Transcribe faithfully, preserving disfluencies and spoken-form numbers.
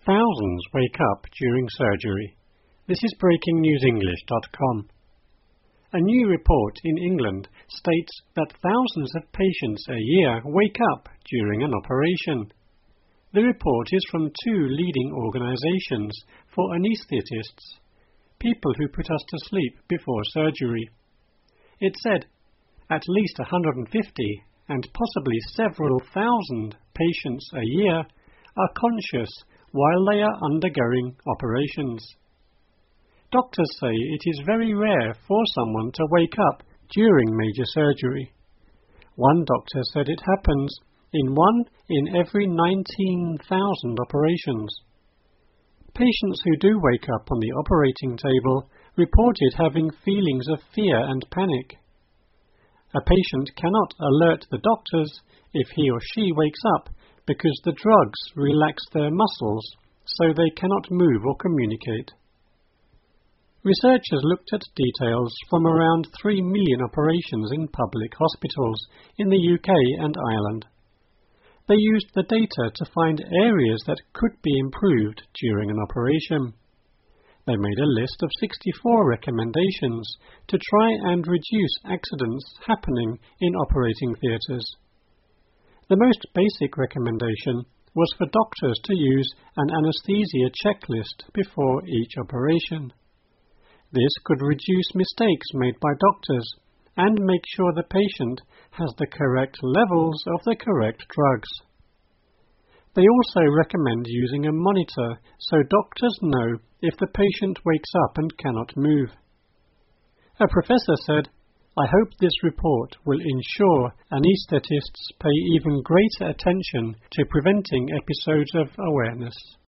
Thousands wake up during surgery. This is breaking news english dot com. A new report in England states that thousands of patients a year wake up during an operation. The report is from two leading organizations for anaesthetists, people who put us to sleep before surgery. It said at least one hundred fifty and possibly several thousand patients a year are conscious while they are undergoing operations. Doctors say it is very rare for someone to wake up during major surgery. One doctor said it happens in one in every nineteen thousand operations. Patients who do wake up on the operating table reported having feelings of fear and panic. A patient cannot alert the doctors if he or she wakes up because the drugs relax their muscles so they cannot move or communicate. Researchers looked at details from around three million operations in public hospitals in the U K and Ireland. They used the data to find areas that could be improved during an operation. They made a list of sixty-four recommendations to try and reduce accidents happening in operating theatres. The most basic recommendation was for doctors to use an anaesthesia checklist before each operation. This could reduce mistakes made by doctors and make sure the patient has the correct levels of the correct drugs. They also recommend using a monitor so doctors know if the patient wakes up and cannot move. A professor said, "I hope this report will ensure anaesthetists pay even greater attention to preventing episodes of awareness."